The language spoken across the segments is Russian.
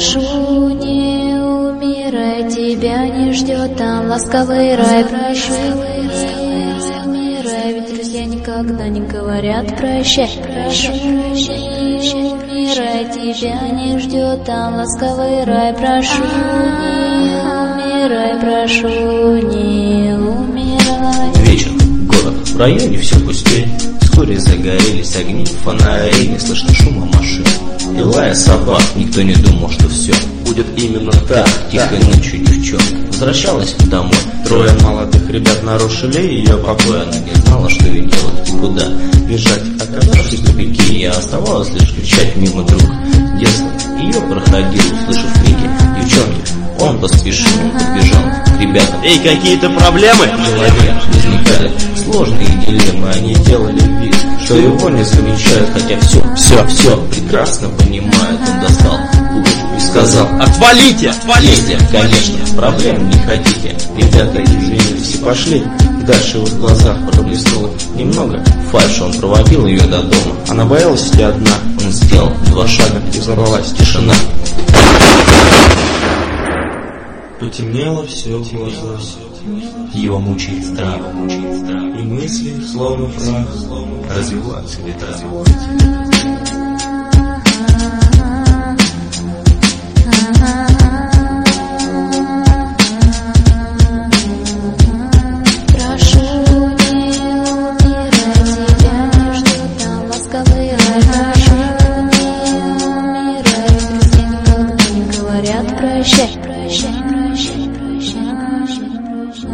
Прошу, не умирай, тебя не ждет там ласковый рай. Прошу, не умирай, ведь друзья никогда не говорят прощай. Прошу, не умирай, тебя не ждет там ласковый рай. Прошу, не умирай, прошу, не умирай. Вечер, город, в районе все пустее. Вскоре загорелись огни, фонари, не слышно шума машин и лая собак. Никто не думал, что все будет именно так. Тихой ночью девчонка возвращалась домой. Трое молодых ребят нарушили ее покой. Она не знала, что ей делать и куда бежать. Оказавшись в тупике, оставалось лишь кричать мимо друг детства. Ее проходил, услышав крики девчонки. Он поспешил, подбежал к ребятам. Эй, какие-то проблемы? В голове возникали сложные дилеммы. Они делали вид, что его не замечают, хотя все прекрасно понимают. Он достал пушку и сказал: отвалите! Отвалите! Конечно, проблем не хотите. Ребята извинились и пошли. Дальше в их глазах проблеснуло немного фальши. Он проводил ее до дома. Она боялась идти одна. Он сделал 2 шага, и взорвалась тишина. Потемнело все в глазах, Его мучает страх, и мысли, словно прах, развиваются ветра. Прошу, не умирай, тебя не ждет там ласковый рай. Прошу, не умирай, друзья никогда не говорят прощай. Прощай, прощай, прощай, прощай, прощай.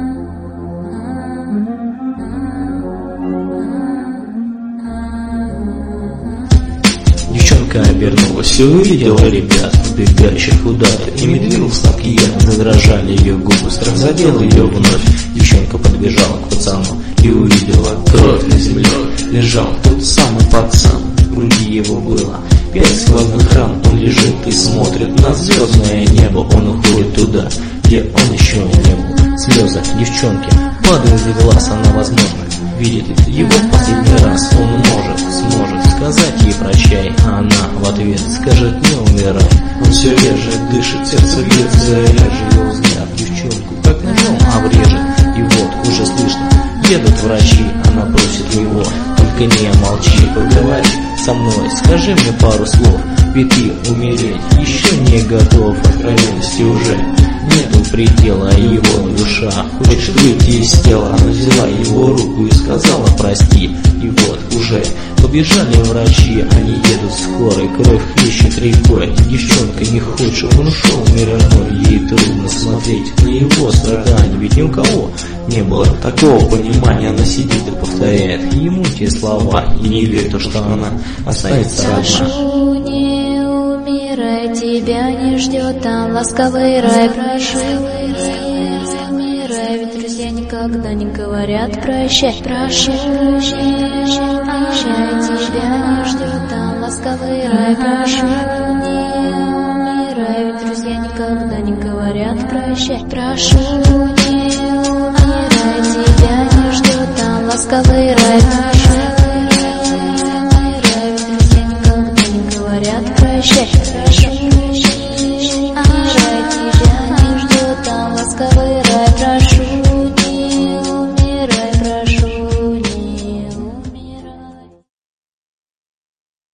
Девчонка обернулась и увидела ребят, убегающих куда-то, и медведь так ярко задрожали ее губы. Страх задел ее вновь. Девчонка подбежала к пацану и увидела кровь на земле. Лежал тот самый пацан, в груди его было 5 сквозных ран. Он лежит и смотрит на звездное небо. Он уходит туда, где он еще не был. Слезы девчонки падают из глаз. Она, возможно, видит его в последний раз. Он сможет сказать ей прощай, а она в ответ скажет: не умирай. Он все реже дышит, сердце бьется реже. Его взгляд девчонку как ножом обрежет. И вот уже слышно, едут врачи. Она просит его: только не молчи, поговори со мной, скажи мне пару слов. Ведь ты умереть еще не готов. Откровенности уже нету предела. Его душа хочет выйти из тела. Она взяла его руку и сказала: прости. И вот уже побежали врачи. Они едут скоро, и кровь хлещет рекой. Девчонка не хочет, чтобы он ушел в мир иной. Ей трудно смотреть на его страдания, ведь ни у кого не было такого понимания. Она сидит и повторяет ему те слова, и не верит, что она останется одна. Прошу, не умирай, тебя не ждет там ласковый рай. Прошу, не умирай, ведь друзья никогда не говорят прощай. Прошу, не умирай, тебя не ждет там ласковый рай. Прошу, не умирай, ведь друзья никогда не говорят прощай. Прошу, не умирай, тебя не ждет там ласковый рай.